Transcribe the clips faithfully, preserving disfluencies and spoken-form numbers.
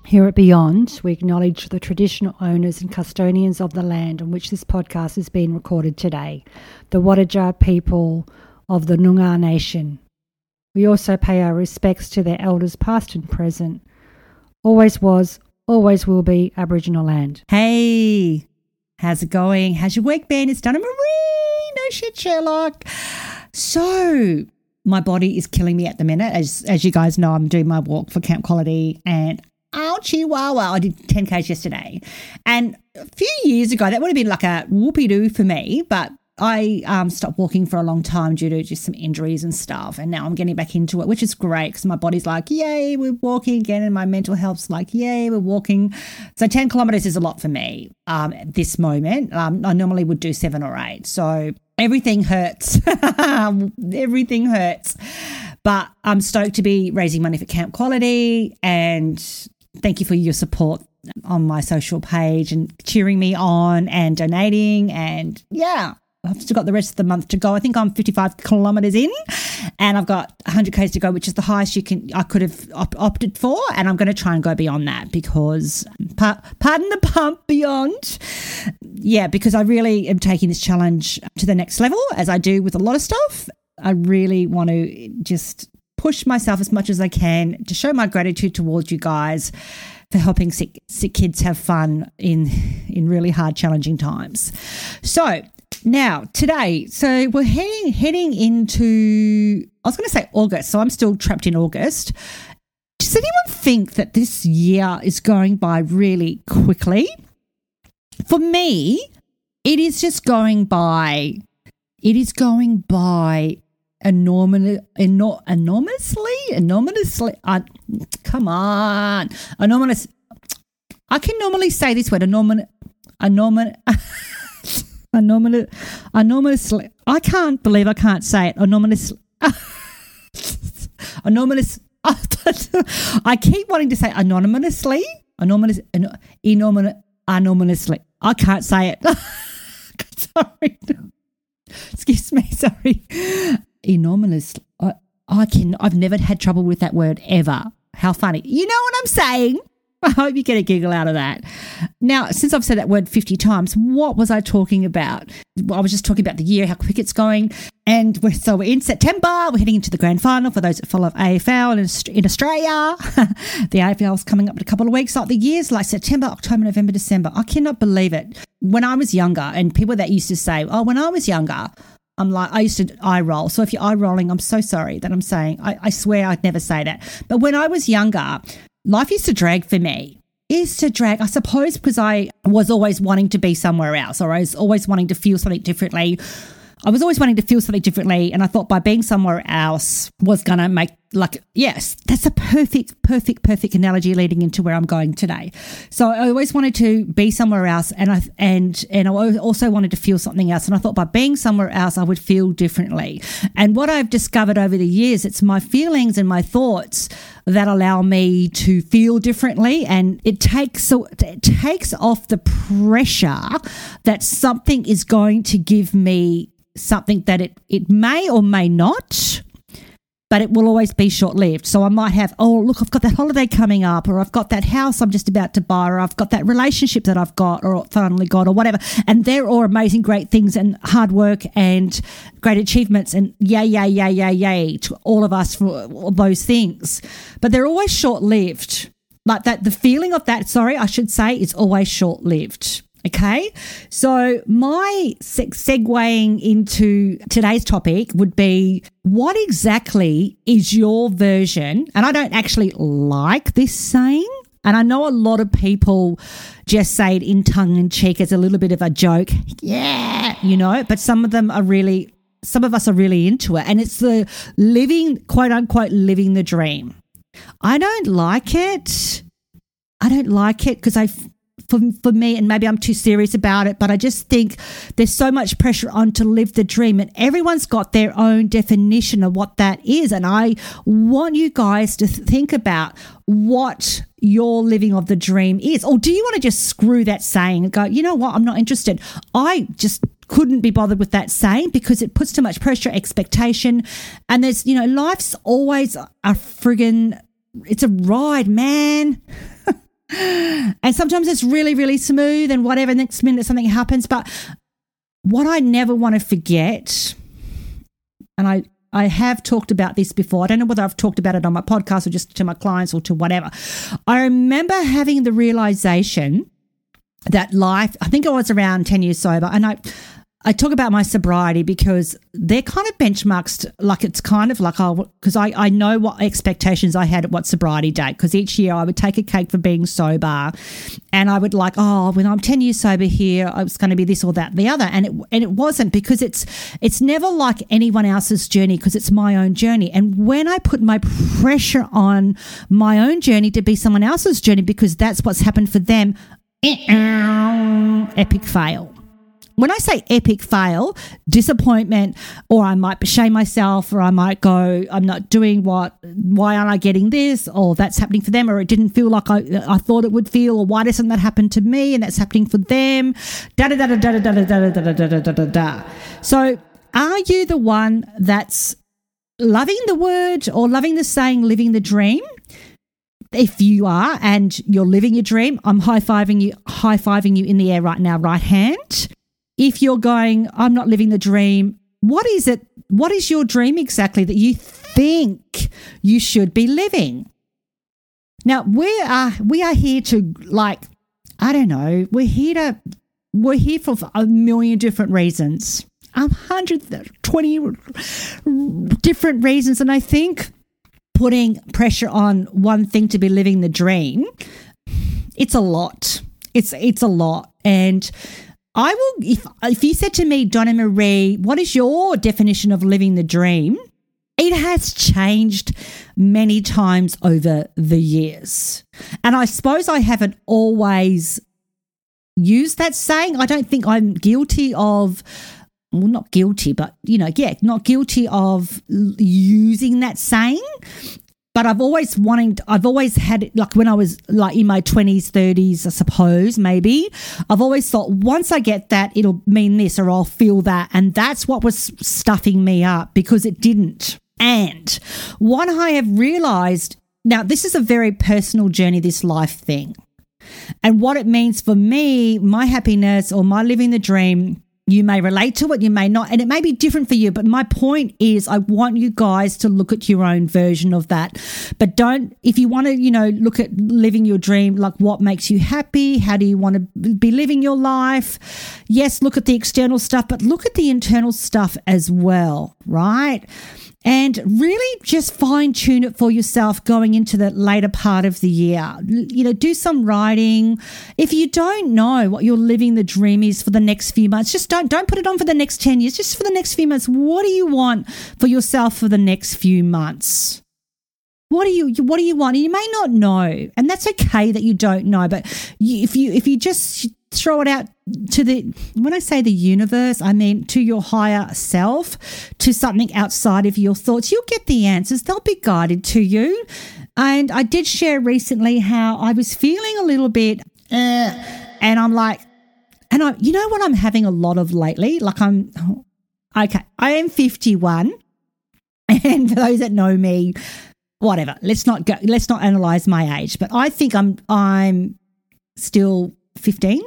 Here at Beyond, we acknowledge the traditional owners and custodians of the land on which this podcast is being recorded today, the Wadja people of the Noongar Nation. We also pay our respects to their elders past and present. Always was, always will be Aboriginal land. Hey, how's it going? How's your week been? It's Donna Marie. No shit, Sherlock. So, my body is killing me at the minute. As as you guys know, I'm doing my walk for Camp Quality and oh, chihuahua, I did ten Ks yesterday. And a few years ago, that would have been like a whoopee-doo for me, but I um, stopped walking for a long time due to just some injuries and stuff, and now I'm getting back into it, which is great because my body's like, yay, we're walking again, and my mental health's like, yay, we're walking. So ten kilometres is a lot for me um, at this moment. Um, I normally would do seven or eight, so everything hurts. Everything hurts. But I'm stoked to be raising money for Camp Quality, and thank you for your support on my social page and cheering me on and donating. And yeah, I've still got the rest of the month to go. I think I'm fifty-five kilometres in, and I've got one hundred Ks to go, which is the highest you can I could have op- opted for. And I'm going to try and go beyond that because, pa- pardon the pump, beyond. Yeah, because I really am taking this challenge to the next level, as I do with a lot of stuff. I really want to just push myself as much as I can to show my gratitude towards you guys for helping sick, sick kids have fun in in really hard, challenging times. So now today, so we're heading heading into, I was going to say August, so I'm still trapped in August. Does anyone think that this year is going by really quickly? For me, it is just going by, it is going by enormous, enor- enormously, enormously, uh, come on, enormous. I can normally say this word, enormous, enormous, enormous, enormously. I can't believe I can't say it, enormous, enormous. I keep wanting to say anonymously, anonymous, enormous, anonymously. I can't say it. Sorry. Excuse me, sorry. Enormous. I, I can, I've never had trouble with that word ever. How funny. You know what I'm saying? I hope you get a giggle out of that. Now, since I've said that word fifty times, what was I talking about? Well, I was just talking about the year, how quick it's going. And we're, so we're in September. We're heading into the grand final for those that follow A F L in, in Australia. The A F L is coming up in a couple of weeks. Like the years like September, October, November, December. I cannot believe it. When I was younger, and people that used to say, oh, when I was younger, I'm like, I used to eye roll. So if you're eye rolling, I'm so sorry that I'm saying, I, I swear I'd never say that. But when I was younger, life used to drag for me. It used to drag, I suppose, because I was always wanting to be somewhere else, or I was always wanting to feel something differently. I was always wanting to feel something differently, and I thought by being somewhere else was going to make, like, yes, that's a perfect, perfect, perfect analogy leading into where I'm going today. So I always wanted to be somewhere else, and I and and I also wanted to feel something else, and I thought by being somewhere else I would feel differently. And what I've discovered over the years, it's my feelings and my thoughts that allow me to feel differently, and it takes it takes off the pressure that something is going to give me something that it, it may or may not, but it will always be short-lived. So I might have, oh, look, I've got that holiday coming up, or I've got that house I'm just about to buy, or I've got that relationship that I've got or finally got, or whatever. And they're all amazing, great things and hard work and great achievements, and yay, yay, yay, yay, yay to all of us for all those things. But they're always short-lived. Like that, the feeling of that, sorry, I should say, is always short-lived. Okay, so my seg- segueing into today's topic would be, what exactly is your version? And I don't actually like this saying, and I know a lot of people just say it in tongue in cheek as a little bit of a joke. Yeah, you know, but some of them are really, some of us are really into it, and it's the living, quote unquote, living the dream. I don't like it. I don't like it because I. For, for me, and maybe I'm too serious about it, but I just think there's so much pressure on to live the dream, and everyone's got their own definition of what that is. And I want you guys to think about what your living of the dream is. Or do you want to just screw that saying and go, you know what, I'm not interested. I just couldn't be bothered with that saying because it puts too much pressure, expectation, and there's, you know, life's always a friggin', it's a ride, man. And sometimes it's really, really smooth and whatever, next minute something happens. But what I never want to forget, and I, I have talked about this before, I don't know whether I've talked about it on my podcast or just to my clients or to whatever. I remember having the realization that life, I think I was around ten years sober, and I I talk about my sobriety because they're kind of benchmarks, like it's kind of like, oh, because I, I know what expectations I had at what sobriety date, because each year I would take a cake for being sober, and I would like, oh, when I'm ten years sober here, I was going to be this or that, the other. And it and it wasn't, because it's it's never like anyone else's journey, because it's my own journey. And when I put my pressure on my own journey to be someone else's journey because that's what's happened for them, epic fail. When I say epic fail, disappointment, or I might shame myself, or I might go, I'm not doing what, why aren't I getting this, or that's happening for them, or it didn't feel like I, I thought it would feel, or why doesn't that happen to me and that's happening for them, da da da da da da da da da da da da da da. So are you the one that's loving the word or loving the saying, living the dream? If you are and you're living your dream, I'm high-fiving you, high-fiving you in the air right now, right hand. If you're going, I'm not living the dream, what is it? What is your dream exactly that you think you should be living? Now, we are we are here to, like, I don't know, we're here to we're here for a million different reasons. one hundred twenty different reasons, and I think putting pressure on one thing to be living the dream, it's a lot. It's it's a lot. And I will, if if you said to me, Donna Marie, what is your definition of living the dream? It has changed many times over the years. And I suppose I haven't always used that saying. I don't think I'm guilty of, well, not guilty, but, you know, yeah, not guilty of using that saying. But I've always wanted, I've always had it, like when I was like in my twenties, thirties, I suppose, maybe, I've always thought once I get that, it'll mean this or I'll feel that. And that's what was stuffing me up, because it didn't. And what I have realized, now this is a very personal journey, this life thing. And what it means for me, my happiness or my living the dream, you may relate to it, you may not, and it may be different for you. But my point is, I want you guys to look at your own version of that. But don't, if you want to, you know, look at living your dream, like what makes you happy, how do you want to be living your life? Yes, look at the external stuff, but look at the internal stuff as well, right? And really just fine tune it for yourself going into the later part of the year. You know, do some writing. If you don't know what your living the dream is for the next few months, just don't don't put it on for the next ten years. Just for the next few months, what do you want for yourself for the next few months? What do you what do you want? And you may not know, and that's okay that you don't know. But you, if you if you just throw it out to the, when I say the universe, I mean to your higher self, to something outside of your thoughts, you'll get the answers. They'll be guided to you. And I did share recently how I was feeling a little bit, uh, and I'm like, and I, you know what I'm having a lot of lately? Like I'm, okay, I am fifty-one, and for those that know me, whatever, let's not go, let's not analyze my age, but I think I'm, I'm still fifteen.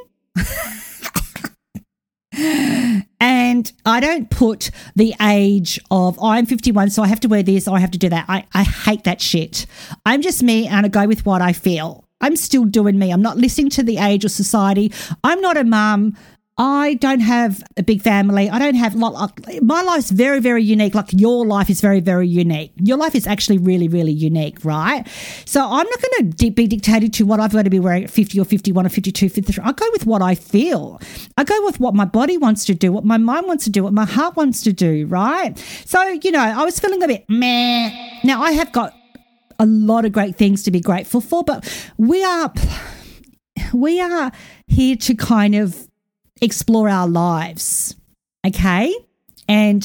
And I don't put the age of, oh, I'm fifty-one, so I have to wear this, or I have to do that. I, I hate that shit. I'm just me, and I go with what I feel. I'm still doing me. I'm not listening to the age or society. I'm not a mum. I don't have a big family. I don't have, like, my life's very, very unique. Like your life is very, very unique. Your life is actually really, really unique, right? So I'm not going to be dictated to what I've got to be wearing at fifty or fifty-one or fifty-two, fifty-three. I go with what I feel. I go with what my body wants to do, what my mind wants to do, what my heart wants to do, right? So, you know, I was feeling a bit meh. Now, I have got a lot of great things to be grateful for, but we are, we are here to kind of explore our lives, okay? And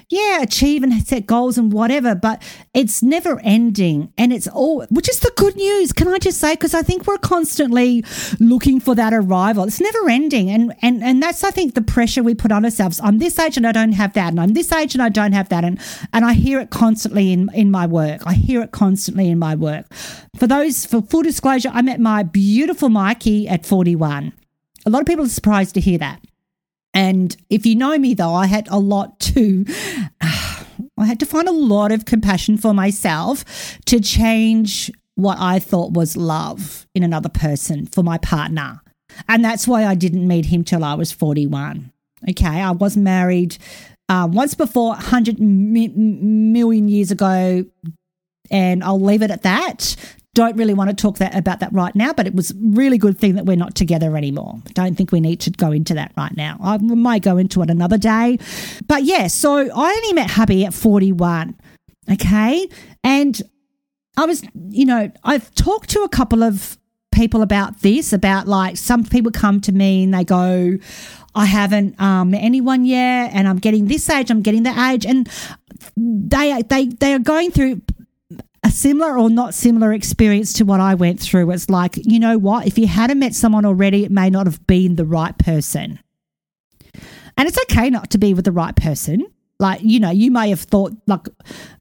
yeah, achieve and set goals and whatever, but it's never ending. And it's all, which is the good news, can I just say, because I think we're constantly looking for that arrival. It's never ending. And, and, and that's, I think, the pressure we put on ourselves. I'm this age and I don't have that. And I'm this age and I don't have that. And, and I hear it constantly in, in my work. I hear it constantly in my work. For those, for full disclosure, I met my beautiful Mikey at forty-one. A lot of people are surprised to hear that. And if you know me, though, I had a lot to, uh, I had to find a lot of compassion for myself to change what I thought was love in another person for my partner. And that's why I didn't meet him till I was forty-one. Okay, I was married uh, once before, one hundred m- million years ago, and I'll leave it at that. Don't really want to talk that about that right now, but it was a really good thing that we're not together anymore. Don't think we need to go into that right now. I might go into it another day. But yeah, so I only met hubby at forty-one, okay? And I was, you know, I've talked to a couple of people about this, about like some people come to me and they go, I haven't um, met anyone yet and I'm getting this age, I'm getting that age. And they they they are going through a similar or not similar experience to what I went through. It's like, you know what, if you hadn't met someone already, it may not have been the right person. And it's okay not to be with the right person. Like, you know, you may have thought, like,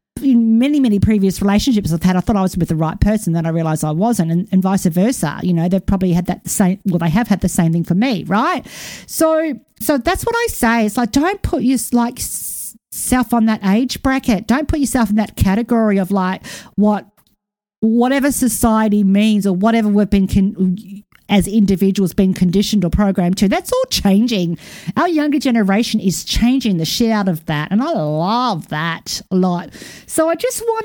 in many, many previous relationships I've had, I thought I was with the right person, then I realised I wasn't, and, and vice versa. You know, they've probably had that same, well, they have had the same thing for me, right? So, so that's what I say. It's like, don't put your, like, self on that age bracket. Don't put yourself in that category of like what whatever society means or whatever we've been con- as individuals been conditioned or programmed to. That's all changing. Our younger generation is changing the shit out of that, and I love that a lot. So I just want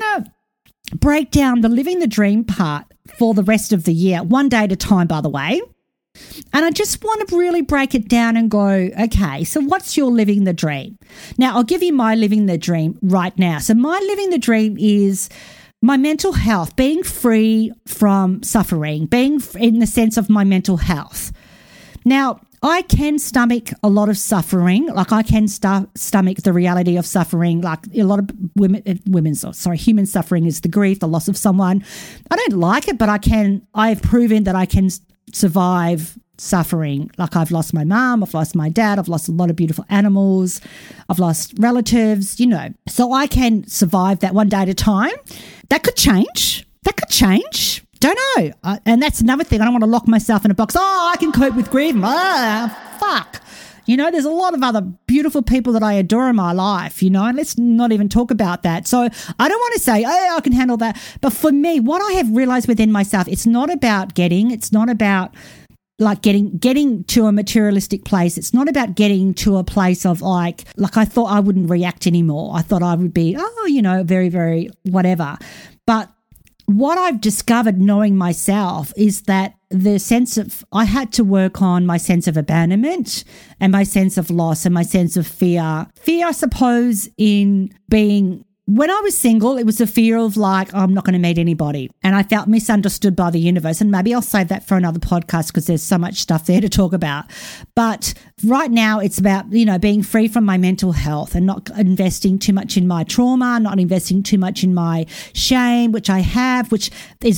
to break down the living the dream part for the rest of the year, one day at a time, by the way. And I just want to really break it down and go, okay, so what's your living the dream? Now, I'll give you my living the dream right now. So my living the dream is my mental health, being free from suffering, being in the sense of my mental health. Now, I can stomach a lot of suffering. Like I can st- stomach the reality of suffering. Like a lot of women, women's, sorry, human suffering is the grief, the loss of someone. I don't like it, but I can, I've proven that I can survive suffering. Like I've lost my mum, I've lost my dad, I've lost a lot of beautiful animals, I've lost relatives, you know. So I can survive that one day at a time. That could change. That could change. Don't know. Uh, and that's another thing. I don't want to lock myself in a box. Oh, I can cope with grief. Ah, fuck. You know, there's a lot of other beautiful people that I adore in my life, you know, and let's not even talk about that. So I don't want to say, oh, I can handle that. But for me, what I have realized within myself, it's not about getting, it's not about like getting getting to a materialistic place. It's not about getting to a place of like, like I thought I wouldn't react anymore. I thought I would be, oh, you know, very, very whatever. But what I've discovered knowing myself is that the sense of, I had to work on my sense of abandonment and my sense of loss and my sense of fear. Fear, I suppose, in being, when I was single, it was a fear of like, oh, I'm not going to meet anybody. And I felt misunderstood by the universe. And maybe I'll save that for another podcast because there's so much stuff there to talk about. But right now it's about, you know, being free from my mental health and not investing too much in my trauma, not investing too much in my shame, which I have, which is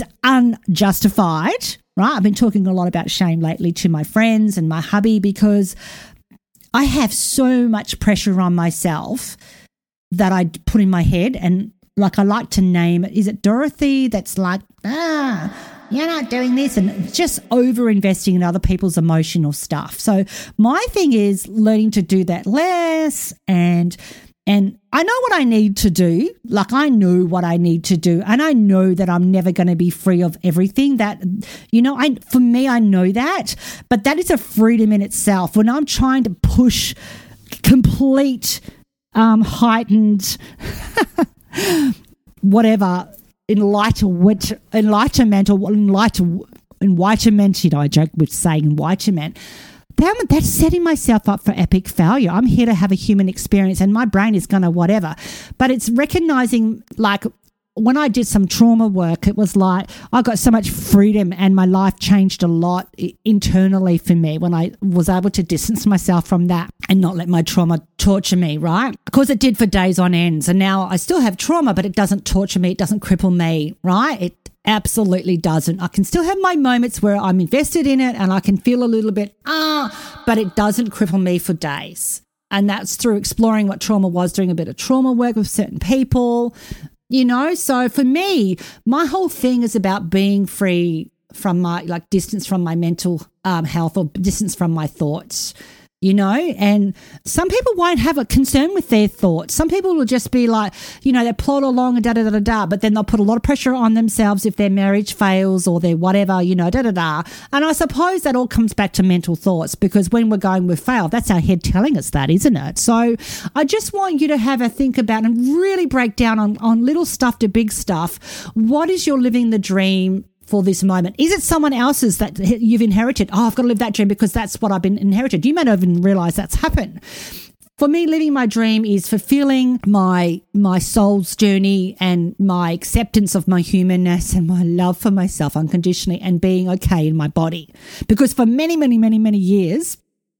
unjustified, right? I've been talking a lot about shame lately to my friends and my hubby because I have so much pressure on myself that I put in my head, and like I like to name it. Is it Dorothy? That's like, ah, you're not doing this, and just over investing in other people's emotional stuff. So my thing is learning to do that less, and and I know what I need to do. Like I know what I need to do, and I know that I'm never going to be free of everything. That, you know, I for me I know that, but that is a freedom in itself. When I'm trying to push complete. Um, heightened, whatever, enlightenment, enlightenment or enlighten, enlightenment, you know, I joke with saying enlightenment. Damn it, that's setting myself up for epic failure. I'm here to have a human experience and my brain is going to whatever. But it's recognizing like when I did some trauma work, it was like I got so much freedom and my life changed a lot internally for me when I was able to distance myself from that and not let my trauma torture me, right? Because it did for days on ends. And now I still have trauma, but it doesn't torture me. It doesn't cripple me, right? It absolutely doesn't. I can still have my moments where I'm invested in it and I can feel a little bit, ah, but it doesn't cripple me for days. And that's through exploring what trauma was, doing a bit of trauma work with certain people, you know. So for me, my whole thing is about being free from my, like, distance from my mental um, health or distance from my thoughts, you know. And some people won't have a concern with their thoughts. Some people will just be like, you know, they plod along and da da da da da, but then they'll put a lot of pressure on themselves if their marriage fails or their whatever, you know, da da da. And I suppose that all comes back to mental thoughts, because when we're going with fail, that's our head telling us that, isn't it? So I just want you to have a think about and really break down on, on little stuff to big stuff. What is your living the dream for this moment? Is it someone else's that you've inherited? Oh, I've got to live that dream because that's what I've been inherited. You may not even realize that's happened. For me, living my dream is fulfilling my my soul's journey and my acceptance of my humanness and my love for myself unconditionally and being okay in my body. Because for many, many, many, many years,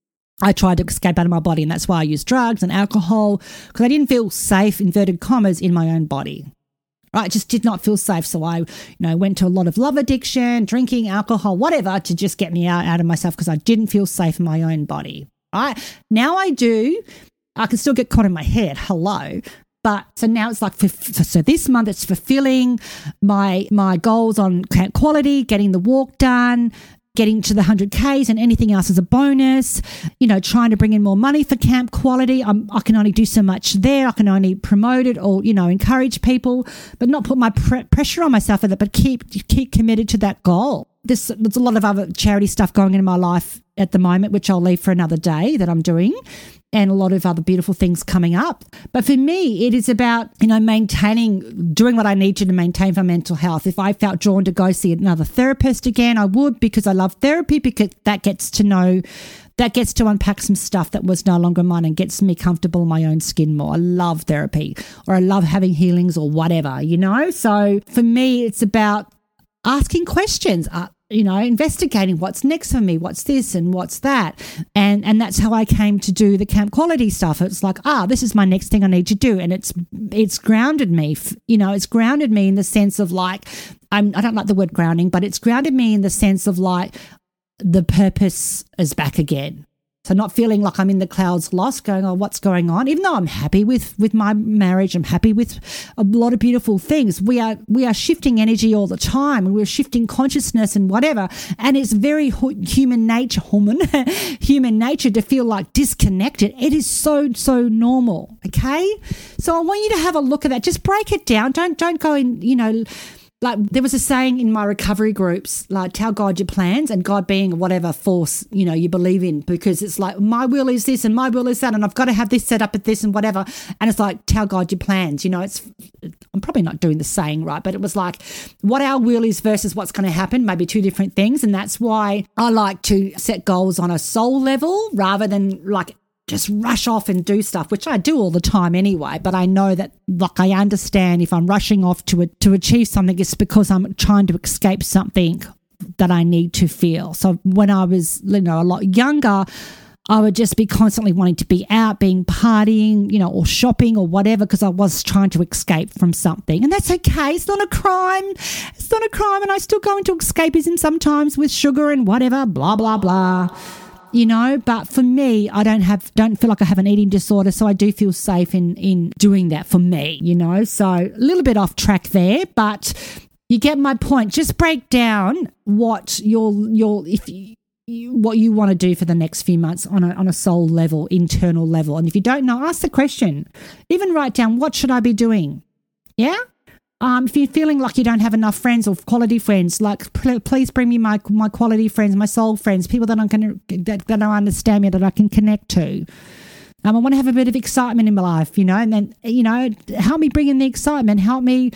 I tried to escape out of my body, and that's why I used drugs and alcohol, because I didn't feel safe, inverted commas, in my own body. I just did not feel safe. So I, you know, went to a lot of love addiction, drinking, alcohol, whatever, to just get me out, out of myself because I didn't feel safe in my own body. Right? Now I do. I can still get caught in my head. Hello. But so now it's like, for, so this month it's fulfilling my my goals on camp quality, getting the walk done, getting to the one hundred Ks, and anything else is a bonus, you know, trying to bring in more money for camp quality. I'm, I can only do so much there. I can only promote it or, you know, encourage people, but not put my pre- pressure on myself with it, but keep keep committed to that goal. There's, there's a lot of other charity stuff going on in my life at the moment, which I'll leave for another day, that I'm doing, and a lot of other beautiful things coming up. But for me, it is about, you know, maintaining, doing what I need to to maintain my mental health. If I felt drawn to go see another therapist again, I would, because I love therapy, because that gets to know, that gets to unpack some stuff that was no longer mine and gets me comfortable in my own skin more. I love therapy, or I love having healings or whatever, you know. So for me, it's about asking questions, uh, you know, investigating what's next for me, what's this and what's that. And and that's how I came to do the camp quality stuff. It's like, ah, this is my next thing I need to do. And it's it's grounded me, you know, it's grounded me in the sense of like, I'm, I don't like the word grounding, but it's grounded me in the sense of like the purpose is back again. So not feeling like I'm in the clouds lost, going, oh, what's going on? Even though I'm happy with, with my marriage, I'm happy with a lot of beautiful things. We are we are shifting energy all the time, and we're shifting consciousness and whatever. And it's very human nature, human, human nature to feel like disconnected. It is so, so normal, okay? So I want you to have a look at that. Just break it down. Don't don't go in, you know, like there was a saying in my recovery groups, like tell God your plans, and God being whatever force, you know, you believe in, because it's like my will is this and my will is that, and I've got to have this set up at this and whatever. And it's like, tell God your plans, you know, it's, I'm probably not doing the saying right, but it was like what our will is versus what's going to happen, maybe two different things. And that's why I like to set goals on a soul level rather than like just rush off and do stuff, which I do all the time anyway. But I know that, like, I understand if I'm rushing off to a, to achieve something, it's because I'm trying to escape something that I need to feel. So when I was, you know, a lot younger, I would just be constantly wanting to be out, being partying, you know, or shopping or whatever, because I was trying to escape from something. And that's okay. It's not a crime. It's not a crime. And I still go into escapism sometimes with sugar and whatever, blah, blah, blah. You know, but for me, I don't have, don't feel like I have an eating disorder, so I do feel safe in in doing that for me, you know. So a little bit off track there, but you get my point. Just break down what your your if you, you, what you want to do for the next few months on a on a soul level, internal level. And if you don't know, ask the question. Even write down, what should I be doing? Yeah. Um, if you're feeling like you don't have enough friends or quality friends, like pl- please bring me my my quality friends, my soul friends, people that I can that, that don't understand me, that I can connect to. Um, I want to have a bit of excitement in my life, you know, and then, you know, help me bring in the excitement, help me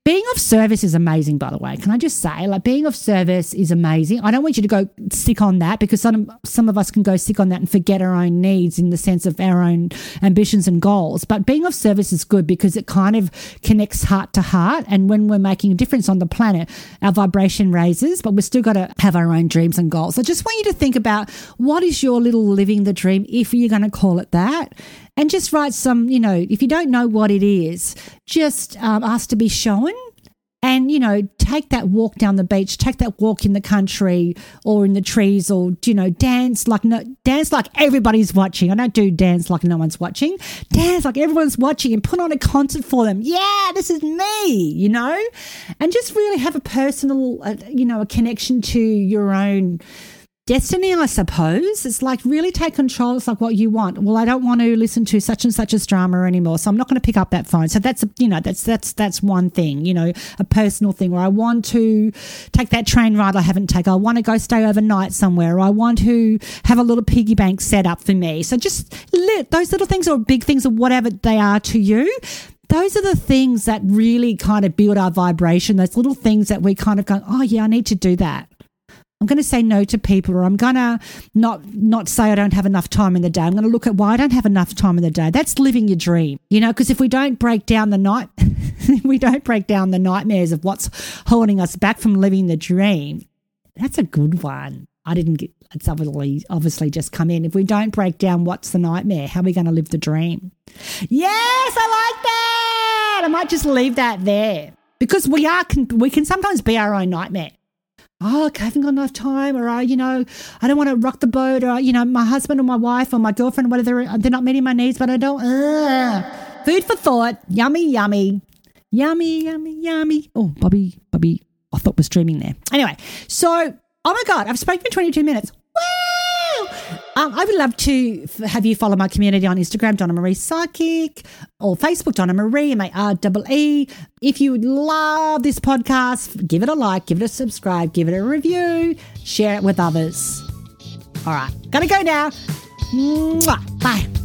Being of service is amazing, by the way. Can I just say, like, being of service is amazing. I don't want you to go sick on that, because some, some of us can go sick on that and forget our own needs in the sense of our own ambitions and goals. But being of service is good because it kind of connects heart to heart. And when we're making a difference on the planet, our vibration raises, but we've still got to have our own dreams and goals. So I just want you to think about, what is your little living the dream, if you're going to call it that? And just write some, you know, if you don't know what it is, just um, ask to be shown. And, you know, take that walk down the beach, take that walk in the country or in the trees, or, you know, dance like no, dance like everybody's watching. I don't do dance like no one's watching. Dance like everyone's watching and put on a concert for them. Yeah, this is me, you know, and just really have a personal, uh, you know, a connection to your own destiny, I suppose. It's like really take control. It's like what you want. Well, I don't want to listen to such and such a drama anymore, so I'm not going to pick up that phone. So that's, you know, that's that's that's one thing, you know, a personal thing. Or I want to take that train ride I haven't taken. I want to go stay overnight somewhere. Or I want to have a little piggy bank set up for me. So just let those little things, or big things, or whatever they are to you. Those are the things that really kind of build our vibration. Those little things that we kind of go, oh yeah, I need to do that. I'm going to say no to people, or I'm going to not not say I don't have enough time in the day. I'm going to look at why I don't have enough time in the day. That's living your dream, you know, because if we don't break down the night, we don't break down the nightmares of what's holding us back from living the dream. That's a good one. I didn't get, it's obviously, obviously just come in. If we don't break down what's the nightmare, how are we going to live the dream? Yes, I like that. I might just leave that there, because we are, we can sometimes be our own nightmare. Oh, okay, I haven't got enough time, or, uh, you know, I don't want to rock the boat, or, you know, my husband or my wife or my girlfriend, whatever, they're, they're not meeting my needs, but I don't. Uh. Food for thought. Yummy, yummy. Yummy, yummy, yummy. Oh, Bobby, Bobby, I thought was dreaming there. Anyway, so, oh my God, I've spoken for twenty-two minutes. Woo! Um, I would love to f- have you follow my community on Instagram, Donna Marie Psychic, or Facebook, Donna Marie, M A R E E. If you love this podcast, give it a like, give it a subscribe, give it a review, share it with others. All right, gotta go now. Mwah. Bye.